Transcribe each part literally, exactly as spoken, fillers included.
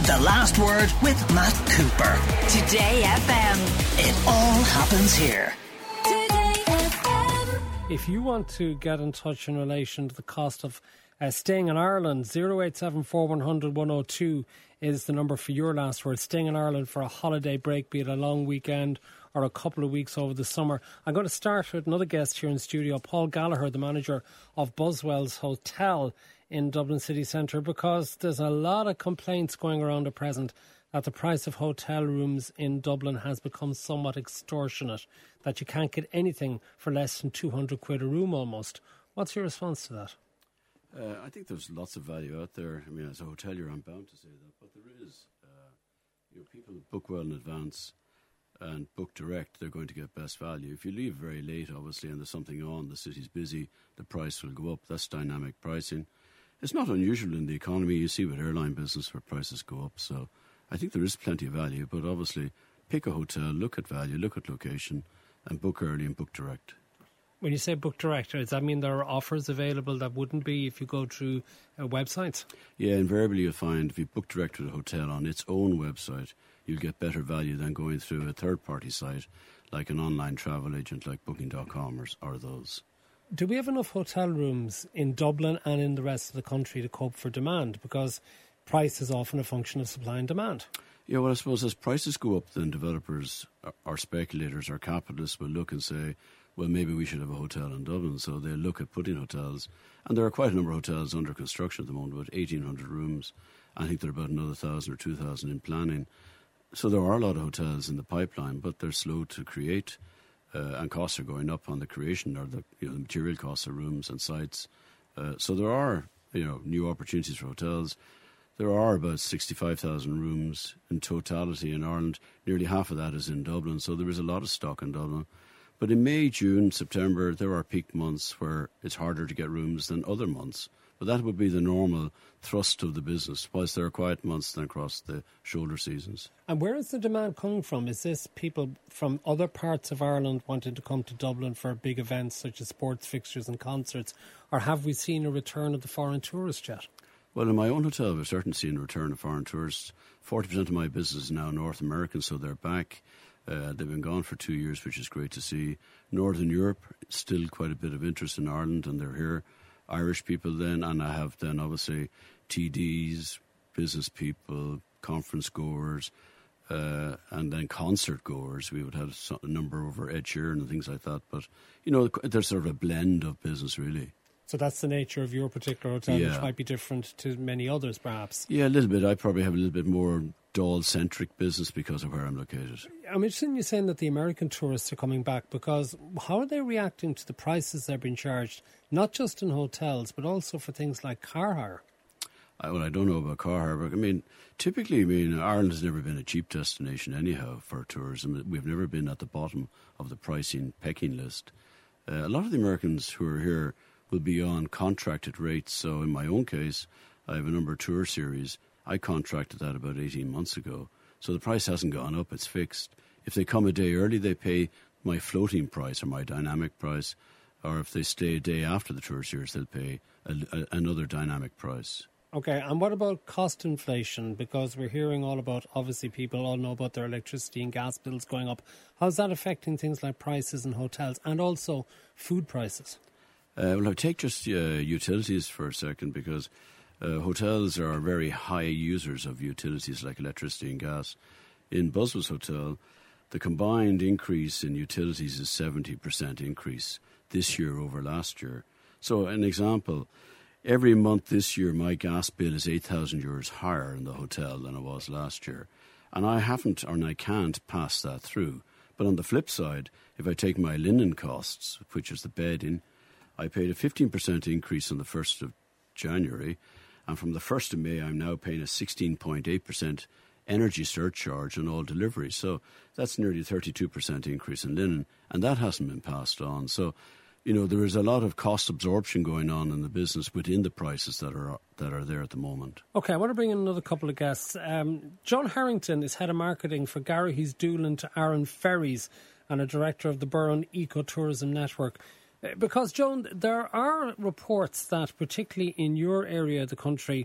The Last Word with Matt Cooper. Today F M. It all happens here. Today F M. If you want to get in touch in relation to the cost of uh, staying in Ireland, zero eight seven four one hundred one oh two is the number for your last word. Staying in Ireland for a holiday break, be it a long weekend or a couple of weeks over the summer. I'm going to start with another guest here in studio, Paul Gallagher, the manager of Buswell's Hotel in Dublin city centre, because there's a lot of complaints going around at present that the price of hotel rooms in Dublin has become somewhat extortionate, that you can't get anything for less than two hundred quid a room almost. What's your response to that? Uh, I think there's lots of value out there. I mean, as a hotelier, I'm bound to say that, but there is. Uh, you know, people book well in advance and book direct, they're going to get best value. If you leave very late, obviously, and there's something on, the city's busy, the price will go up. That's dynamic pricing. It's not unusual in the economy. You see with airline business where prices go up. So I think there is plenty of value, but obviously pick a hotel, look at value, look at location, and book early and book direct. When you say book direct, does that mean there are offers available that wouldn't be if you go through uh, websites? Yeah, invariably you'll find if you book direct with a hotel on its own website, you'll get better value than going through a third-party site like an online travel agent like booking dot com or, or those. Do we have enough hotel rooms in Dublin and in the rest of the country to cope for demand? Because price is often a function of supply and demand. Yeah, well, I suppose as prices go up, then developers or speculators or capitalists will look and say, well, maybe we should have a hotel in Dublin. So they'll look at putting hotels. And there are quite a number of hotels under construction at the moment, about eighteen hundred rooms. I think there are about another one thousand or two thousand in planning. So there are a lot of hotels in the pipeline, but they're slow to create. Uh, and costs are going up on the creation or the, you know, the material costs of rooms and sites. Uh, so there are, you know, new opportunities for hotels. There are about sixty-five thousand rooms in totality in Ireland. Nearly half of that is in Dublin, so there is a lot of stock in Dublin. But in May, June, September, there are peak months where it's harder to get rooms than other months. But that would be the normal thrust of the business, whilst there are quiet months then across the shoulder seasons. And where is the demand coming from? Is this people from other parts of Ireland wanting to come to Dublin for big events such as sports fixtures and concerts? Or have we seen a return of the foreign tourists yet? Well, in my own hotel, we've certainly seen a return of foreign tourists. forty percent of my business is now North American, so they're back. Uh, they've been gone for two years, which is great to see. Northern Europe, still quite a bit of interest in Ireland, and they're here. Irish people then, and I have then obviously T Ds, business people, conference goers, uh, and then concert goers. We would have a number over Ed Sheeran and things like that. But, you know, there's sort of a blend of business, really. So that's the nature of your particular hotel, yeah. which might be different to many others, perhaps. Yeah, a little bit. I probably have a little bit more Dáil-centric business because of where I'm located. I'm interested in you saying that the American tourists are coming back, because how are they reacting to the prices they're being charged, not just in hotels, but also for things like car hire? I, well, I don't know about car hire, but I mean, typically, I mean, Ireland has never been a cheap destination anyhow for tourism. We've never been at the bottom of the pricing pecking list. Uh, a lot of the Americans who are here will be on contracted rates. So in my own case, I have a number of tour series. I contracted that about eighteen months ago. So the price hasn't gone up, it's fixed. If they come a day early, they pay my floating price or my dynamic price. Or if they stay a day after the tour series, they'll pay a, a, another dynamic price. Okay, and what about cost inflation? Because we're hearing all about, obviously people all know about their electricity and gas bills going up. How's that affecting things like prices in hotels and also food prices? Uh, well, I'll take just uh, utilities for a second, because uh, hotels are very high users of utilities like electricity and gas. In Buswell's Hotel, the combined increase in utilities is seventy percent increase this year over last year. So an example, every month this year my gas bill is eight thousand euros higher in the hotel than it was last year. And I haven't, or I can't pass that through. But on the flip side, if I take my linen costs, which is the bedding, I paid a fifteen percent increase on the first of January, and from the first of May I'm now paying a sixteen point eight percent energy surcharge on all deliveries. So that's nearly thirty-two percent increase in linen, and that hasn't been passed on. So, you know, there is a lot of cost absorption going on in the business within the prices that are that are there at the moment. Okay, I want to bring in another couple of guests. Um, John Harrington is head of marketing for Garrahy's Doolan to Aaron Ferries and a director of the Burren Ecotourism Network. Because, Joan, there are reports that, particularly in your area of the country,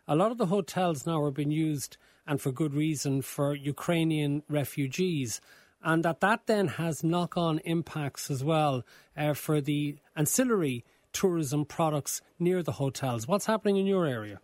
a lot of the hotels now are being used, and for good reason, for Ukrainian refugees. And that that then has knock-on impacts as well uh, for the ancillary tourism products near the hotels. What's happening in your area?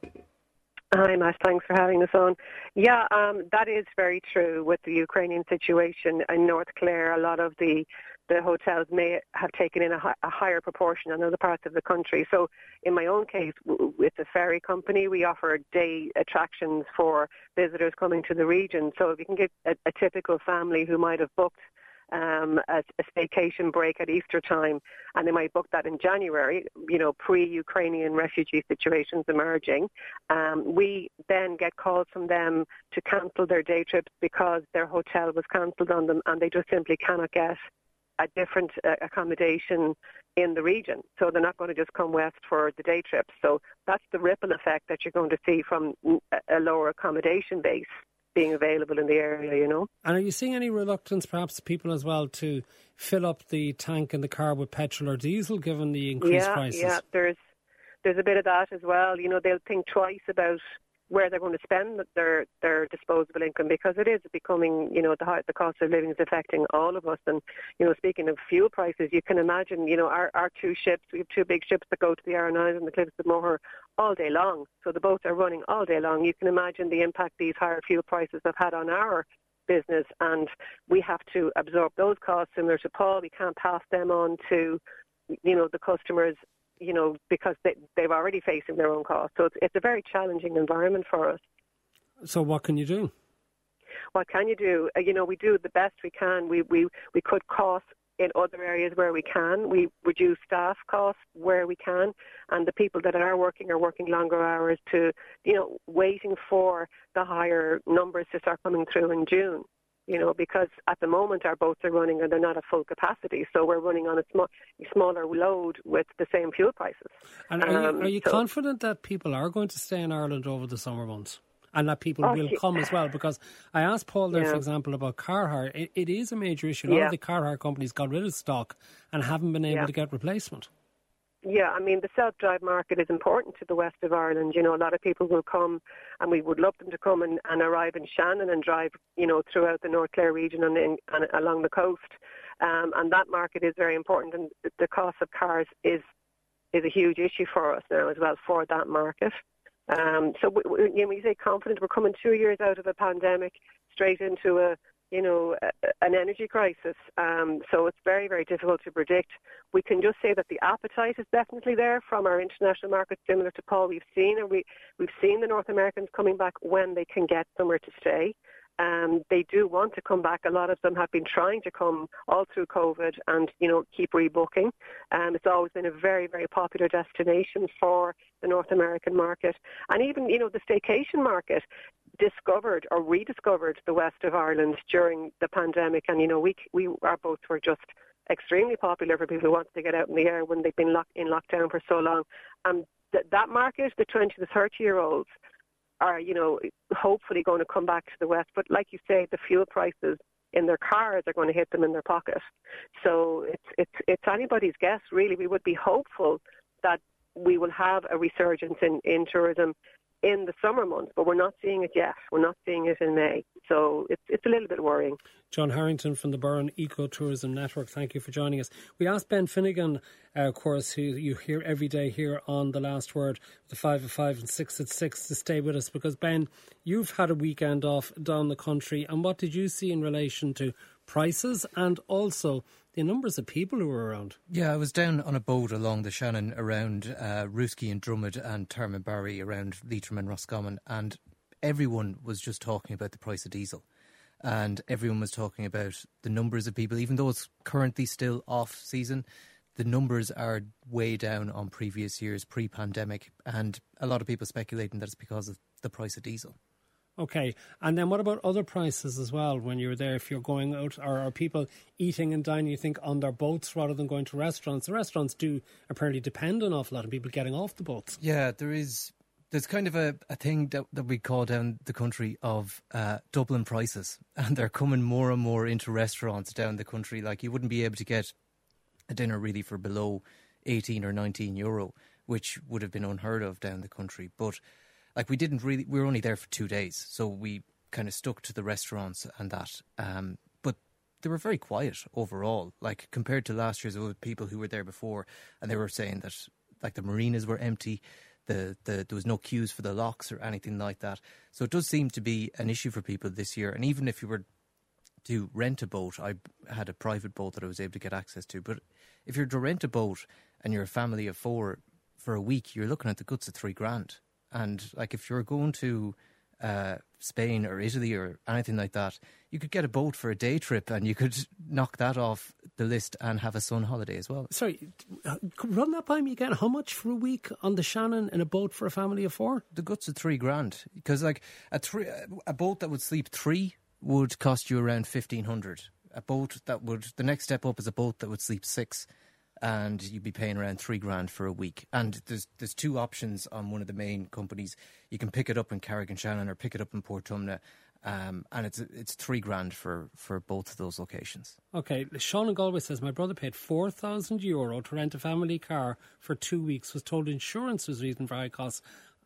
Hi, Matt. Thanks for having us on. Yeah, um, that is very true with the Ukrainian situation in North Clare. A lot of the, the hotels may have taken in a, hi- a higher proportion than other parts of the country. So in my own case, w- with the ferry company, we offer day attractions for visitors coming to the region. So if you can get a, a typical family who might have booked Um, a, a staycation break at Easter time, and they might book that in January, you know, pre-Ukrainian refugee situations emerging. Um, we then get calls from them to cancel their day trips because their hotel was cancelled on them and they just simply cannot get a different uh, accommodation in the region. So they're not going to just come west for the day trips. So that's the ripple effect that you're going to see from a lower accommodation base being available in the area, you know. And are you seeing any reluctance, perhaps, people as well, to fill up the tank in the car with petrol or diesel, given the increased yeah, prices? Yeah, there's there's a bit of that as well. You know, they'll think twice about where they're going to spend their their disposable income, because it is becoming, you know, the high, the cost of living is affecting all of us. And, you know, speaking of fuel prices, you can imagine, you know, our, our two ships, we have two big ships that go to the Arran Isles and the Cliffs of Moher all day long. So the boats are running all day long. You can imagine the impact these higher fuel prices have had on our business, and we have to absorb those costs. Similar to Paul, we can't pass them on to, you know, the customers, you know, because they, they've already facing their own costs. So it's, it's a very challenging environment for us. So what can you do? What can you do? Uh, you know, we do the best we can. We, we, we cut costs in other areas where we can. We reduce staff costs where we can. And the people that are working are working longer hours to, you know, waiting for the higher numbers to start coming through in June. You know, because at the moment our boats are running and they're not at full capacity, so we're running on a small, smaller load with the same fuel prices. And are you, um, are you so, confident that people are going to stay in Ireland over the summer months? And that people oh, will yeah. come as well? Because I asked Paul there, yeah. for example, about car hire. It, it is a major issue. A lot yeah. of the car hire companies got rid of stock and haven't been able yeah. to get replacement. Yeah, I mean, the self-drive market is important to the west of Ireland. You know, a lot of people will come, and we would love them to come and, and arrive in Shannon and drive, you know, throughout the North Clare region and, in, and along the coast. Um, and that market is very important, and the cost of cars is is a huge issue for us now as well for that market. Um, so, we, we, you know, when you say confident, we're coming two years out of a pandemic straight into a you know, a, an energy crisis. Um, so it's very, very difficult to predict. We can just say that the appetite is definitely there from our international markets, similar to Paul. We've seen, and we, we've seen the North Americans coming back when they can get somewhere to stay. Um, they do want to come back. A lot of them have been trying to come all through COVID and, you know, keep rebooking. Um, it's always been a very, very popular destination for the North American market. And even, you know, the staycation market discovered or rediscovered the west of Ireland during the pandemic. And, you know, we, we our boats were just extremely popular for people who wanted to get out in the air when they've been locked in lockdown for so long. And th- that market, the twenty to thirty-year-olds, are, you know, hopefully going to come back to the west. But like you say, the fuel prices in their cars are going to hit them in their pocket. So it's it's it's anybody's guess, really. We would be hopeful that we will have a resurgence in, in tourism in the summer months, but we're not seeing it yet. We're not seeing it in May. So it's it's a little bit worrying. John Harrington from the Burren Ecotourism Network, thank you for joining us. We asked Ben Finnegan, uh, of course, who you hear every day here on The Last Word, the five at five and six at six, to stay with us, because, Ben, you've had a weekend off down the country, and what did you see in relation to prices and also the numbers of people who were around? Yeah, I was down on a boat along the Shannon around uh, Rooskey and Drummond and Termonbarry around Leitrim and Roscommon, and everyone was just talking about the price of diesel. And everyone was talking about the numbers of people, even though it's currently still off season, the numbers are way down on previous years, pre-pandemic. And a lot of people speculating that it's because of the price of diesel. Okay, and then what about other prices as well when you're there? If you're going out, or are people eating and dining, you think, on their boats rather than going to restaurants? The restaurants do apparently depend an awful lot on people getting off the boats. Yeah, there is... There's kind of a, a thing that, that we call down the country of uh, Dublin prices, and they're coming more and more into restaurants down the country. Like, you wouldn't be able to get a dinner really for below eighteen or nineteen euro, which would have been unheard of down the country. But like we didn't really, we were only there for two days. So we kind of stuck to the restaurants and that. Um, but they were very quiet overall. Like compared to last year's, there were people who were there before and they were saying that like the marinas were empty. The, the there was no queues for the locks or anything like that. So it does seem to be an issue for people this year. And even if you were to rent a boat, I had a private boat that I was able to get access to. But if you're to rent a boat and you're a family of four for a week, you're looking at the guts of three grand. And like if you're going to uh, Spain or Italy or anything like that, you could get a boat for a day trip and you could knock that off the list and have a sun holiday as well. Sorry, run that by me again. How much for a week on the Shannon in a boat for a family of four? The guts of three grand. Because like a three, a boat that would sleep three would cost you around fifteen hundred. A boat that would, the next step up is a boat that would sleep six, and you'd be paying around three grand for a week. And there's there's two options on one of the main companies. You can pick it up in Carrick-on-Shannon or pick it up in Portumna. Um, and it's it's three grand for, for both of those locations. Okay, Sean in Galway says, my brother paid four thousand euro to rent a family car for two weeks, was told insurance was reason for high costs.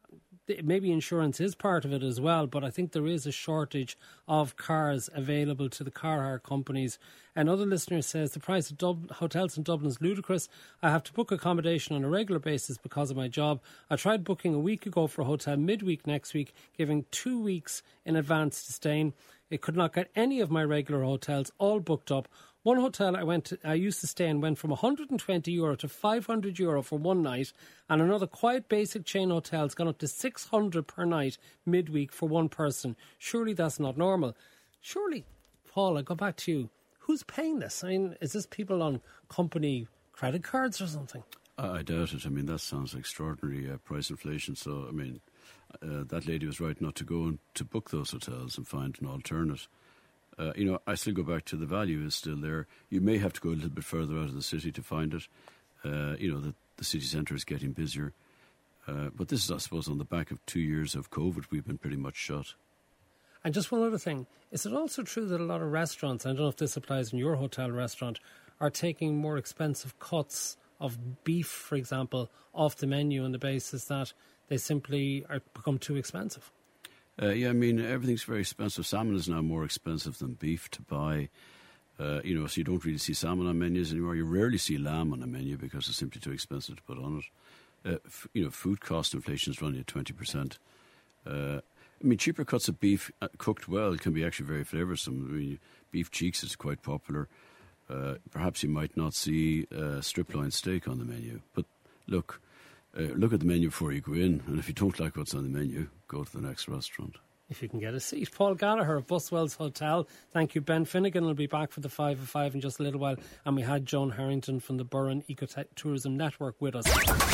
Maybe insurance is part of it as well, but I think there is a shortage of cars available to the car hire companies. Another listener says the price of Dub- hotels in Dublin is ludicrous. I have to book accommodation on a regular basis because of my job. I tried booking a week ago for a hotel midweek next week, giving two weeks in advance to stay in. It could not get any of my regular hotels all booked up. One hotel I went to, I used to stay in went from one hundred twenty euro to five hundred euro for one night, and another quiet basic chain hotel's gone up to six hundred per night midweek for one person. Surely that's not normal. Surely, Paul, I go back to you. Who's paying this? I mean, is this people on company credit cards or something? I, I doubt it. I mean, that sounds extraordinary uh, price inflation. So, I mean, uh, that lady was right not to go and to book those hotels and find an alternate. Uh, you know, I still go back to the value is still there. You may have to go a little bit further out of the city to find it. Uh, you know, the, the city centre is getting busier. Uh, but this is, I suppose, on the back of two years of COVID, we've been pretty much shut. And just one other thing. Is it also true that a lot of restaurants, I don't know if this applies in your hotel restaurant, are taking more expensive cuts of beef, for example, off the menu on the basis that they simply are become too expensive? Uh, yeah, I mean, everything's very expensive. Salmon is now more expensive than beef to buy. Uh, you know, so you don't really see salmon on menus anymore. You rarely see lamb on a menu because it's simply too expensive to put on it. Uh, f- you know, food cost inflation is running at twenty percent. Uh, I mean, cheaper cuts of beef uh, cooked well can be actually very flavoursome. I mean, beef cheeks is quite popular. Uh, perhaps you might not see uh, strip loin steak on the menu. But look... Uh, look at the menu before you go in, and if you don't like what's on the menu, go to the next restaurant. If you can get a seat. Paul Gallagher of Buswells Hotel. Thank you. Ben Finnegan will be back for the five of five in just a little while. And we had Joan Harrington from the Burren Ecotourism Network with us.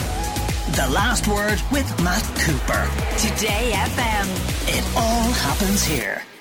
The Last Word with Matt Cooper. Today F M. It all happens here.